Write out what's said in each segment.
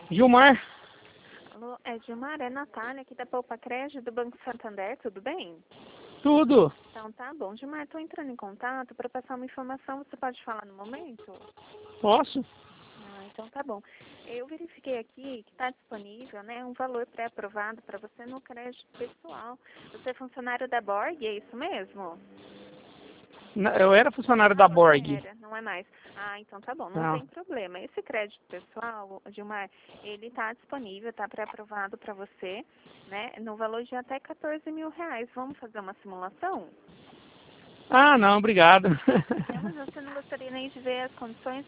Gilmar, Alô, Gilmar, é Natália aqui da Poupa Crédito do Banco Santander, tudo bem? tudo. Então tá bom. Gilmar, estou entrando em contato para passar uma informação, você pode falar no momento? Posso? Então tá bom. Eu verifiquei aqui que está disponível, né, um valor pré-aprovado para você no crédito pessoal. Você é funcionário da Borg, é isso mesmo? Eu era funcionário da Você Borg. era, não é mais. Então tá bom, não Não. tem problema. Esse crédito pessoal, Gilmar, ele está disponível, está pré-aprovado para você, né, no valor de até R$ 14.000. Vamos fazer uma simulação? Ah, não, obrigado. Não, mas você não gostaria nem de ver as condições?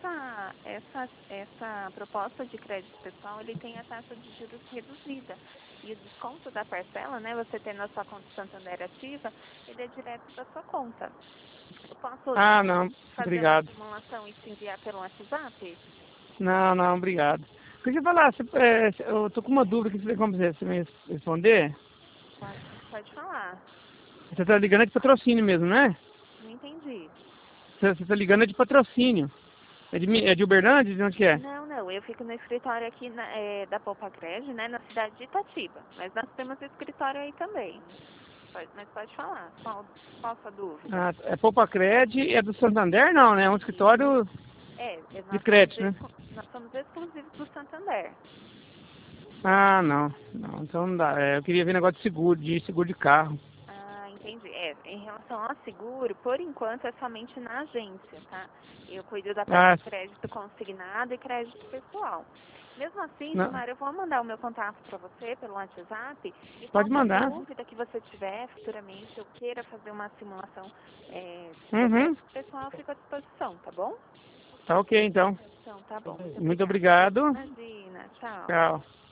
Essa proposta de crédito pessoal, ele tem a taxa de juros reduzida. E o desconto da parcela, né, você tendo a sua conta Santander ativa, ele é direto da sua conta. Eu posso Ah, não, fazer uma obrigado. simulação e te enviar pelo WhatsApp? Não, não, obrigado. Queria falar, eu tô com uma dúvida que você tem como você me responder. Pode falar. Você tá ligando de patrocínio mesmo, né? Não entendi. Você tá ligando de patrocínio. É de Uberlândia? De onde que é? Não, eu fico no escritório aqui da Poupa Crédito, né, na cidade de Itatiba. Mas nós temos escritório aí também. Mas pode falar. Qual a sua dúvida? Ah, é Poupa-Cred, é do Santander? Não, né? É um escritório de crédito, né? Nós somos exclusivos do Santander. Ah, não. Não, então não dá. Eu queria ver negócio de seguro de carro. Entendi. Em relação ao seguro, por enquanto é somente na agência, tá? Eu cuido da parte Ah, de crédito consignado e crédito pessoal. Mesmo assim, não. Gilmar, eu vou mandar o meu contato para você pelo WhatsApp e Pode qualquer mandar. dúvida que você tiver futuramente, eu queira fazer uma simulação do seu Uhum. crédito pessoal, eu fico à disposição, tá bom? Tá ok, então. Então, tá bom. Muito Muito obrigada. obrigado. Imagina. Tchau. Tchau.